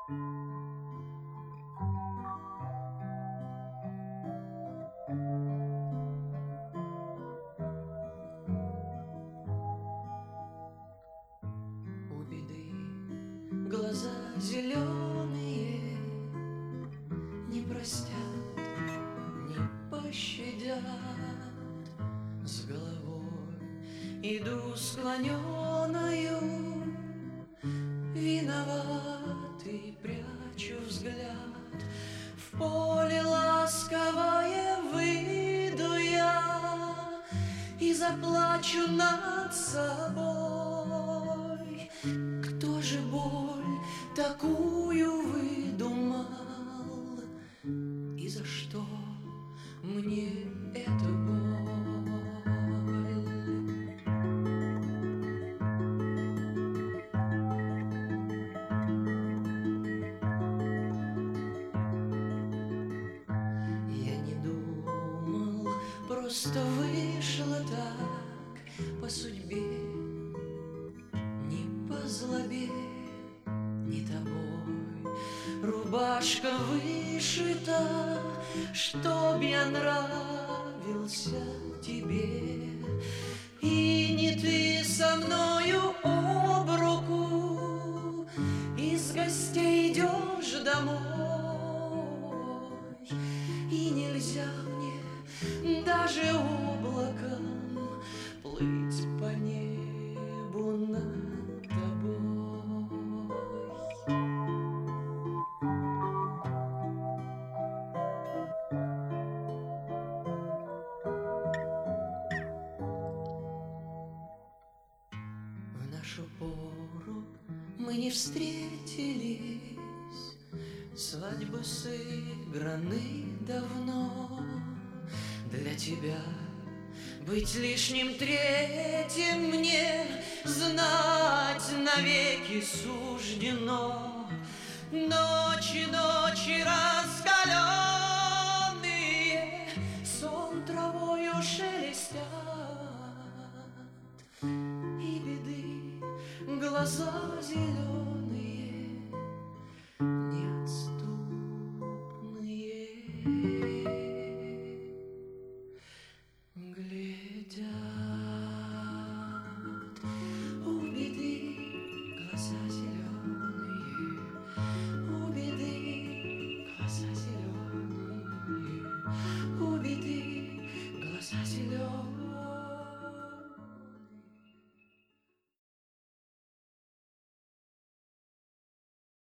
У беды глаза зеленые, не простят, не пощадят. С головой иду склоненою, виноватый прячу взгляд. В поле ласковое выйду я и заплачу над собой. Кто же боль такую выдумал, и за что мне эта боль? Я не думал, просто вышло так по судьбе, не по злобе, не тобой. Рубашка вышита, чтоб я нравился тебе, и не ты со мною об руку из гостей идешь домой. И нельзя мне даже облаком плыть по небу над тобой. В нашу пору мы не встретились, свадьбы сыграны давно. Для тебя быть лишним третьим мне знать навеки суждено. Ночи, ночи раскаленные, сон травою шелестят, и беды глаза зеленые